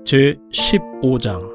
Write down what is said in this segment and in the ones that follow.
제15장.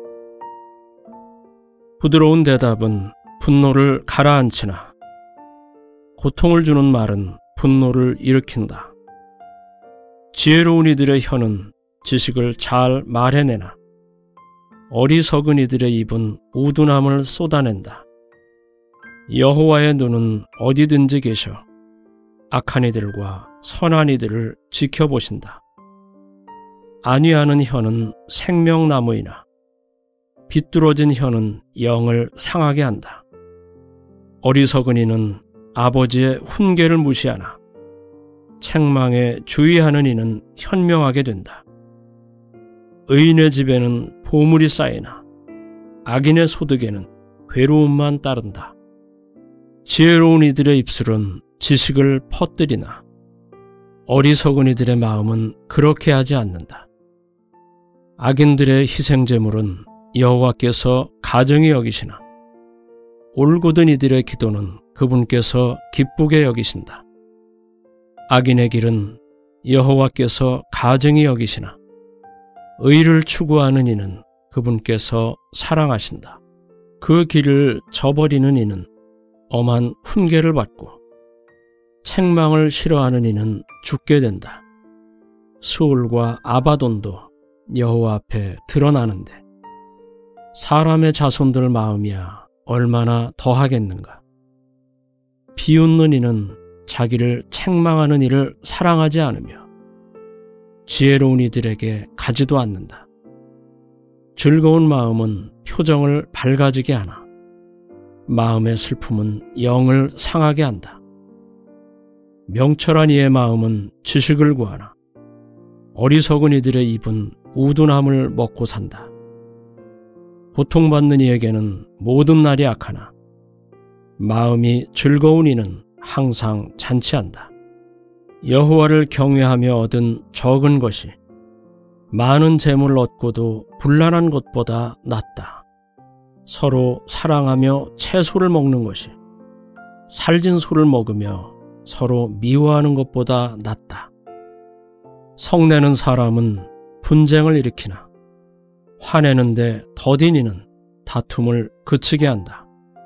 부드러운 대답은 분노를 가라앉히나 고통을 주는 말은 분노를 일으킨다. 지혜로운 이들의 혀는 지식을 잘 말해내나 어리석은 이들의 입은 우둔함을 쏟아낸다. 여호와의 눈은 어디든지 계셔 악한 이들과 선한 이들을 지켜보신다. 안위하는 혀는 생명나무이나 비뚤어진 혀는 영을 상하게 한다. 어리석은 이는 아버지의 훈계를 무시하나 책망에 주의하는 이는 현명하게 된다. 의인의 집에는 보물이 쌓이나 악인의 소득에는 괴로움만 따른다. 지혜로운 이들의 입술은 지식을 퍼뜨리나 어리석은 이들의 마음은 그렇게 하지 않는다. 악인들의 희생제물은 여호와께서 가증히 여기시나 올곧은 이들의 기도는 그분께서 기쁘게 여기신다. 악인의 길은 여호와께서 가증히 여기시나 의를 추구하는 이는 그분께서 사랑하신다. 그 길을 저버리는 이는 엄한 훈계를 받고 책망을 싫어하는 이는 죽게 된다. 수울과 아바돈도 여호와 앞에 드러나는데 사람의 자손들 마음이야 얼마나 더하겠는가. 비웃는 이는 자기를 책망하는 이를 사랑하지 않으며 지혜로운 이들에게 가지도 않는다. 즐거운 마음은 표정을 밝아지게 하나 마음의 슬픔은 영을 상하게 한다. 명철한 이의 마음은 지식을 구하나 어리석은 이들의 입은 우둔함을 먹고 산다. 고통받는 이에게는 모든 날이 악하나 마음이 즐거운 이는 항상 잔치한다. 여호와를 경외하며 얻은 적은 것이 많은 재물을 얻고도 불란한 것보다 낫다. 서로 사랑하며 채소를 먹는 것이 살진 소를 먹으며 서로 미워하는 것보다 낫다. 성내는 사람은 분쟁을 일으키나 화내는데 더딘 이는 다툼을 그치게 한다.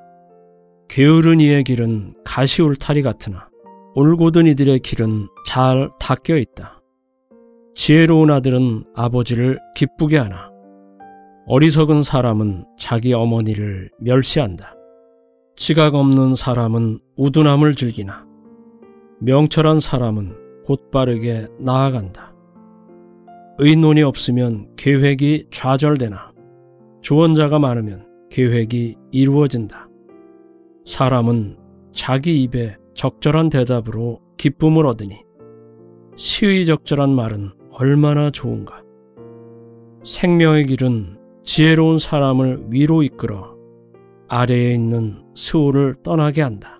게으른 이의 길은 가시울타리 같으나 올곧은 이들의 길은 잘 닦여 있다. 지혜로운 아들은 아버지를 기쁘게 하나 어리석은 사람은 자기 어머니를 멸시한다. 지각 없는 사람은 우둔함을 즐기나 명철한 사람은 곧바르게 나아간다. 의논이 없으면 계획이 좌절되나 조언자가 많으면 계획이 이루어진다. 사람은 자기 입에 적절한 대답으로 기쁨을 얻으니 시의적절한 말은 얼마나 좋은가. 생명의 길은 지혜로운 사람을 위로 이끌어 아래에 있는 스올을 떠나게 한다.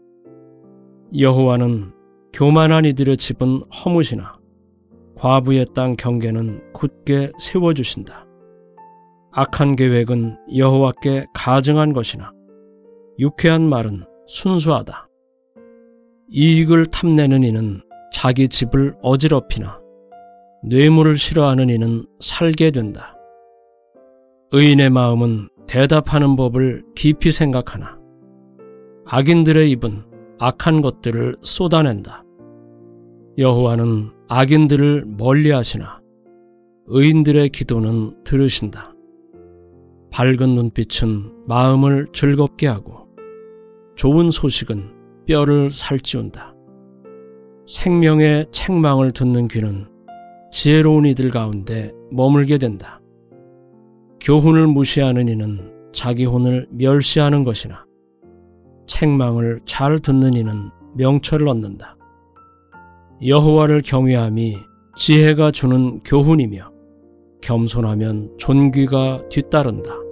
여호와는 교만한 이들의 집은 허무시나 과부의 땅 경계는 굳게 세워주신다. 악한 계획은 여호와께 가증한 것이나 유쾌한 말은 순수하다. 이익을 탐내는 이는 자기 집을 어지럽히나 뇌물을 싫어하는 이는 살게 된다. 의인의 마음은 대답하는 법을 깊이 생각하나 악인들의 입은 악한 것들을 쏟아낸다. 여호와는 악인들을 멀리하시나 의인들의 기도는 들으신다. 밝은 눈빛은 마음을 즐겁게 하고 좋은 소식은 뼈를 살찌운다. 생명의 책망을 듣는 귀는 지혜로운 이들 가운데 머물게 된다. 교훈을 무시하는 이는 자기 혼을 멸시하는 것이나 책망을 잘 듣는 이는 명철을 얻는다. 여호와를 경외함이 지혜가 주는 교훈이며 겸손하면 존귀가 뒤따른다.